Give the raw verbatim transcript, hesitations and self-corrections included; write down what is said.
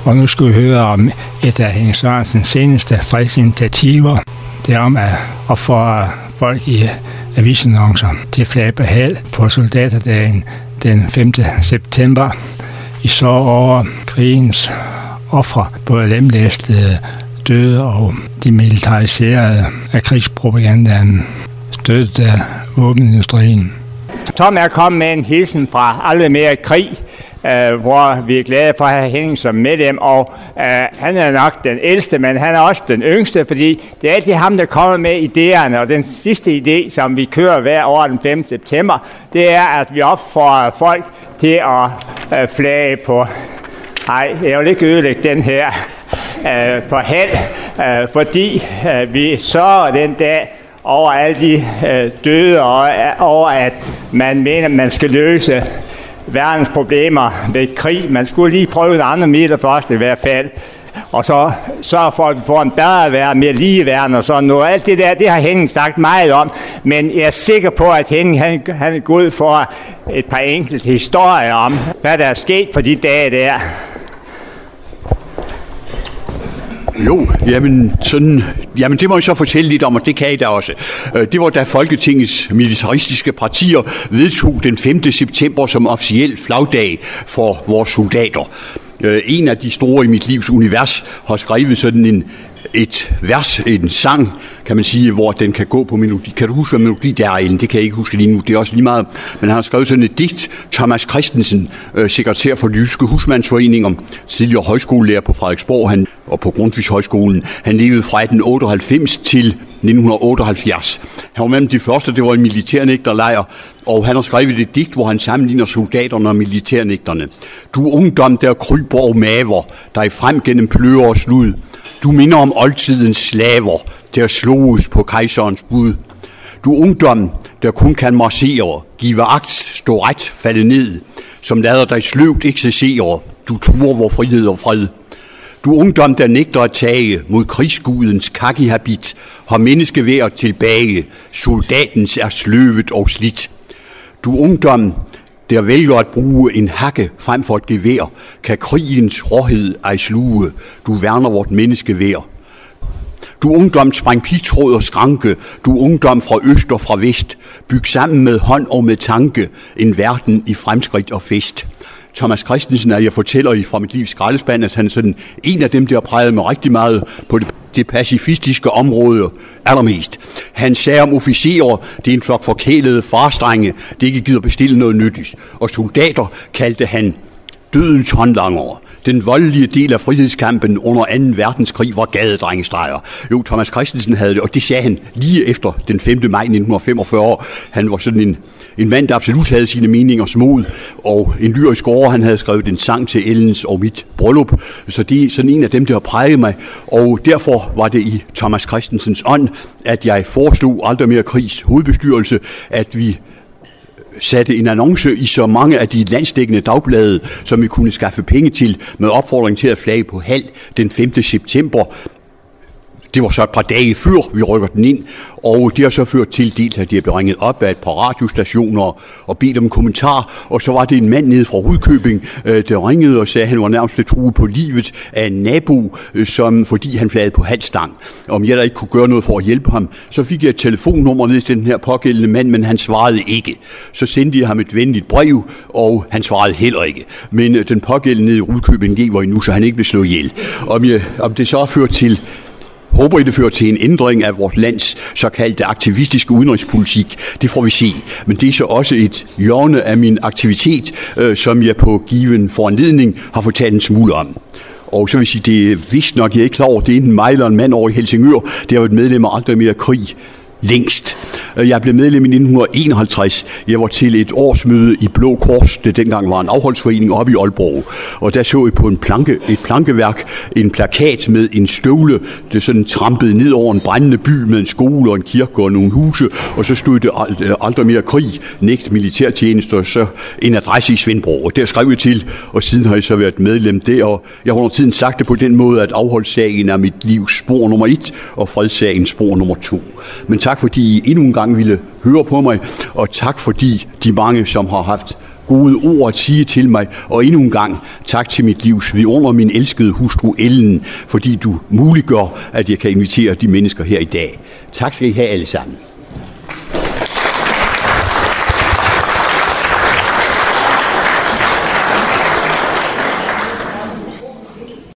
Og nu skal vi høre om et af Henning Sørensens seneste fredsinitiativer. Det er om at opfordre folk i avisannoncer til flag på hal på soldaterdagen den femte september. I sorg over krigens ofre, både lemlæstede, døde og de militariserede af krigspropagandaen, støttet af våbenindustrien. Tom er kommet med en hilsen fra Aldrig Mere Krig, øh, hvor vi er glade for at have Henning som medlem, og øh, han er nok den ældste, men han er også den yngste, fordi det er altid ham, der kommer med idéerne, og den sidste idé, som vi kører hver år den femte september, det er, at vi opfordrer folk til at øh, flage på, nej, jeg vil ikke ødelægge den her, øh, på hal, øh, fordi øh, vi sørger den dag over alle de øh, døde, og over at man mener, at man skal løse verdens problemer ved krig. Man skulle lige prøve nogle andre midler først i hvert fald. Og så sørge for, at vi får en bedre verden, mere ligeværden og sådan noget. Alt det der, det har Henning sagt meget om. Men jeg er sikker på, at Henning han, han er god for et par enkelte historier om, hvad der er sket på de dage der. Jo, jamen, sådan, jamen det må jeg så fortælle lidt om, og det kan I da også. Det var da Folketingets militaristiske partier vedtog den femte september som officiel flagdag for vores soldater. En af de store i mit livs univers har skrevet sådan en, et vers, en sang, kan man sige, hvor den kan gå på melodi. Kan du huske, hvad melodi der er, Ellen? Det kan jeg ikke huske lige nu, det er også lige meget. Men han har skrevet sådan et digt. Thomas Christensen, øh, sekretær for Jyske Husmandsforening, om tidligere højskolelærer på Frederiksborg han, og på Grundtvigs Højskolen. Han levede fra atten otteoghalvfems til nitten otteoghalvfjerds. Han var mellem de første, det var en militærnægterlejr, og han har skrevet et digt, hvor han sammenligner soldaterne og militærnægterne. Du ungdom, der kryber og maver, der i frem gennem pløger og slud. Du minder om oldtidens slaver, der sloges på kejserens bud. Du ungdom, der kun kan marchere, give agt, stå ret, falde ned, som lader dig sløvt ekscessere, du truer vor frihed og fred. Du ungdom, der nægter at tage mod krigsgudens kakkehabit, har menneskevær tilbage, soldatens er sløvet og slidt. Du ungdom, der vælger at bruge en hakke frem for et gevær, kan krigens råhed ej sluge, du værner vort menneskevær. Du ungdom, spræng pigtråd og skranke, du ungdom fra øst og fra vest, byg sammen med hånd og med tanke, en verden i fremskridt og fest. Thomas Christensen, at jeg fortæller I fra mit livs skraldespand, at han er sådan en af dem, der har præget mig rigtig meget på det, det pacifistiske område allermest. Han sagde om officerer, det er en flok forkælede farstrenge, det ikke gider bestille noget nyttigt. Og soldater kaldte han dødens håndlangere. Den voldelige del af frihedskampen under anden verdenskrig var gadedrengestreger. Jo, Thomas Christensen havde det, og det sagde han lige efter den femte maj nitten femogfyrre. Han var sådan en, en mand, der absolut havde sine meningers mod, og en lyrisk år, han havde skrevet en sang til Ellens og mit bryllup. Så det er sådan en af dem, der har præget mig, og derfor var det i Thomas Christensens ånd, at jeg foreslog Aldrig Mere Krigs hovedbestyrelse, at vi satte en annonce i så mange af de landsdækkende dagblade, som vi kunne skaffe penge til, med opfordring til at flage på hal den femte september. Det var så et par dage før, vi rykker den ind, og det har så ført til dels, at de er blevet ringet op af et par radiostationer og bedt om en kommentar, og så var det en mand nede fra Rudkøbing, der ringede og sagde, at han var nærmest truet på livet af en nabo, som, fordi han flagede på halvstang. Om jeg der ikke kunne gøre noget for at hjælpe ham, så fik jeg et telefonnummer ned til den her pågældende mand, men han svarede ikke. Så sendte jeg ham et venligt brev, og han svarede heller ikke. Men den pågældende nede i Rudkøbing lever endnu, så han ikke blev slået ihjel. Om, jeg, om det så har ført til Håber I, det fører til en ændring af vores lands såkaldte aktivistiske udenrigspolitik? Det får vi se. Men det er så også et hjørne af min aktivitet, øh, som jeg på given foranledning har fortalt en smule om. Og så vil jeg sige, det er vist nok, jeg er ikke klar over, det er enten mig eller en mand over i Helsingør, der har været medlem af Aldrig Mere Krig længst. Jeg blev medlem i nitten enoghalvtreds. Jeg var til et årsmøde i Blå Kors, det dengang var en afholdsforening oppe i Aalborg. Og der så jeg på en planke, et plankeværk en plakat med en støvle, det sådan trampede ned over en brændende by med en skole og en kirke og nogle huse. Og så stod det Aldrig Mere Krig, nægt militærtjeneste, og så en adresse i Svendborg. Og der skrev jeg til, og siden har jeg så været medlem der. Og jeg har under tiden sagt det på den måde, at afholdssagen er mit livs spor nummer et, og fredssagen spor nummer to. Men tak fordi I endnu en gang ville høre på mig, og tak fordi de mange, som har haft gode ord at sige til mig, og endnu en gang tak til mit livs vidunder, min elskede hustru Ellen, fordi du muliggør, at jeg kan invitere de mennesker her i dag. Tak skal I have alle sammen.